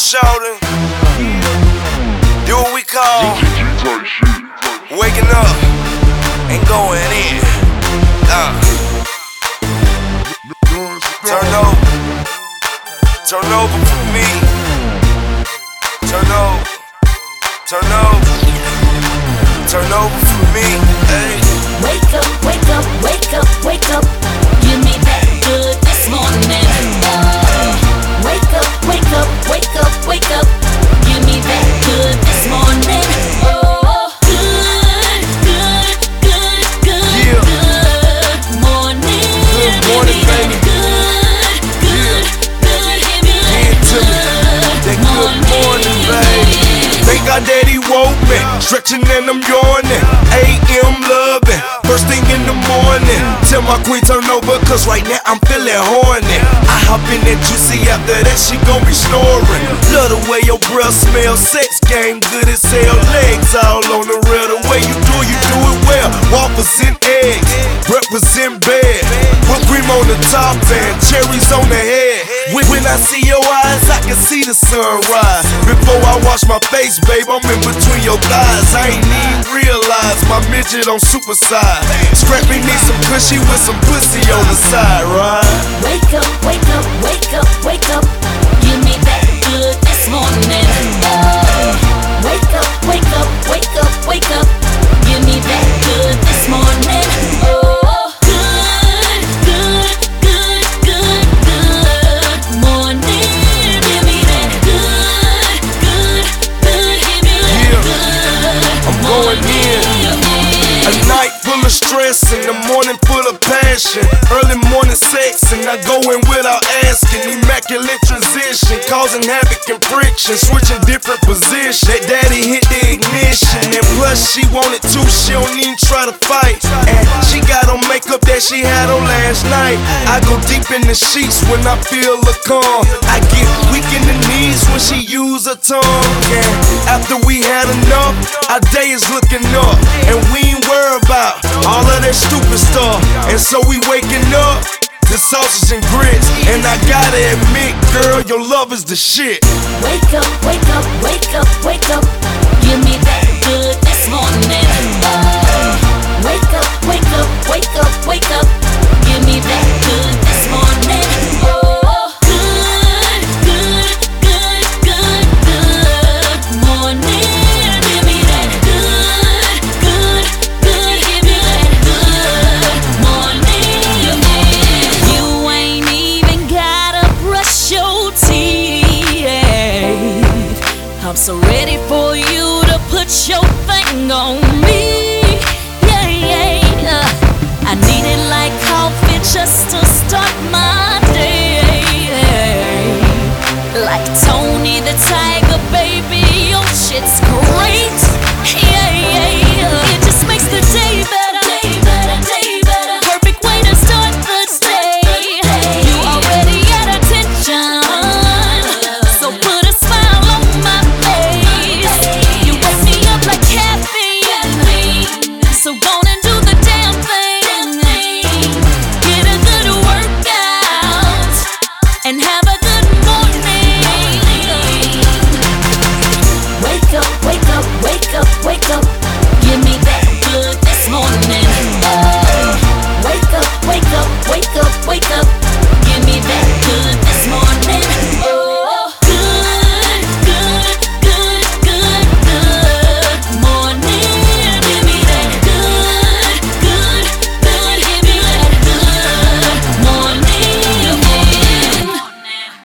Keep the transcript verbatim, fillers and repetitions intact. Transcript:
shorty. Do what we call waking up and going in. Uh. Turn over, turn over for me. Turn over, turn over, turn over for me. Hey. Wake up, wake up, wake up, wake up. Give me that good this morning. Oh. Wake up, wake up, wake up, wake up. Give me that good this morning. Oh, good, good, good, good, Yeah. good morning. Good morning, baby. Good, good, good, give me Give it to me. That good morning, baby. Thank God that he woke me, stretching and I'm yawning. A M loving, first thing in the morning. Tell my queen turn over, cause right now I'm feeling horny. I hop in that juicy, after that she gon' be snoring. Love the way your breath smells, sex game good as hell. Legs all on the rail, the way you do, you do it well. Waffles and eggs, breakfast in bed. Whipped cream on the top and cherries on the head. When, when I see your eyes, I can see the sunrise. Before I wash my face, babe, I'm in between your thighs. I ain't even realize my midget on super size. Scrappy need some cushy with some pussy on the side, right? Wake up, wake up, wake up, wake up. Give me that good this morning. Oh. Wake up, wake up, wake up, wake up. Give me that good this morning. Oh, good, good, good, good, good morning. Give me that good, good, good, give me that Yeah. good. I'm going in. A night full of stress and the morning full of passion. Early morning sex and I go in without asking. Immaculate transition, causing havoc and friction. Switching different positions. That daddy hit the ignition. And plus she wanted to, she don't even try to fight. And she got on makeup that she had on last night. I go deep in the sheets when I feel the calm. I get weak in the knees when she use her tongue. And after we had enough, our day is looking up. And we ain't worried about all of that stupid stuff. And so we waking up, the sausage and grits. And I gotta admit, girl, your love is the shit. Wake up, wake up, wake up, wake up. Give me that good this morning. Oh. Wake up, wake up, wake up, wake up. Give me that good this morning. Oh, good, good, good, good, good morning. Give me that good, good, good, give me that good morning. You ain't even gotta brush your teeth. I'm so ready for you to put your thing on me. Yeah, yeah, yeah. I need it like coffee just to start my